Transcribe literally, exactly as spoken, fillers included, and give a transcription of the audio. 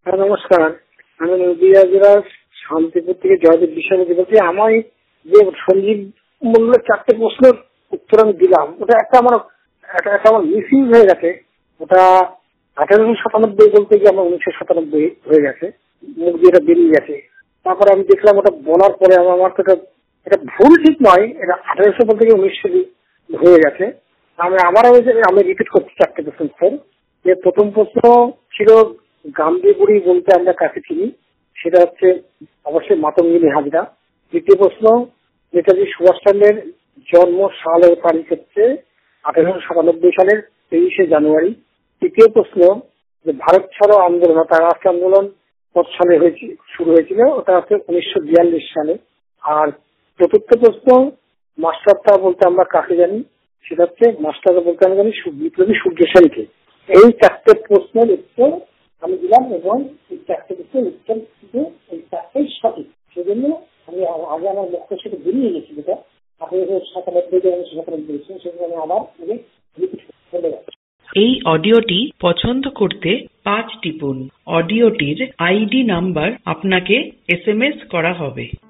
হ্যাঁ, নমস্কার। আমি নদীয়া জেলার শান্তিপুর থেকে জয়দেব বিশ্বাস বলছি। আমার যে সঞ্জীব মূল্যের চারটে প্রশ্নের উত্তর আমি দিলাম, ওটা একটা আমার একটা একটা আমার মিসইউজ হয়ে গেছে। ওটা আঠারোশো সাতানব্বই বলতে গিয়ে আমার উনিশশো সাতানব্বই হয়ে গেছে, মুখ দিয়ে এটা বেরিয়ে গেছে। তারপরে আমি দেখলাম ওটা বলার পরে আমার আমার তো এটা এটা ভুল ঠিক নয়, এটা আঠারোশো বলতে গিয়ে উনিশশো হয়ে গেছে। আমি আবার আমি রিপিট করছি চারটে প্রশ্ন উত্তর। যে প্রথম প্রশ্ন ছিল গান্ধী বুড়ি বলতে আমরা কাকে চিনি, সেটা হচ্ছে অবশ্যই মাতঙ্গিনী হাজরা। দ্বিতীয় প্রশ্ন, নেতাজি সুভাষচন্দ্রের জন্ম সাল ও তারিখ হচ্ছে আঠারোশো সাতানব্বই সালের তেইশে জানুয়ারি। তৃতীয় প্রশ্ন, যে ভারত ছাড়ো আন্দোলন অর্থাৎ রাষ্ট্র আন্দোলন কত সালে হয়েছে শুরু হয়েছিল, ওটা হচ্ছে উনিশশো বিয়াল্লিশ সালে। আর চতুর্থ প্রশ্ন, মাস্টারদা বলতে আমরা কাকে জানি, সেটা হচ্ছে মাস্টারদা বলতে আমরা জানি বিপ্লবী সূর্য সেনকে। এই চারটে প্রশ্নের উত্তর আমি দিলাম এবং এই চারটে প্রশ্নের উত্তর থেকে এই চারটেই সঠিক। সেজন্য আমি আগে আমার লক্ষ্য সেটা বেরিয়ে গেছি, যেটা আঠারোশো সাতানব্বই উনিশশো সাতানব্বই সেজন্য আমি আবার রিপিট করতে যাচ্ছি। এই অডিওটি পছন্দ করতে পাঁচ টিপুন। অডিওটির আইডি নাম্বার আপনাকে এস এম এস করা হবে।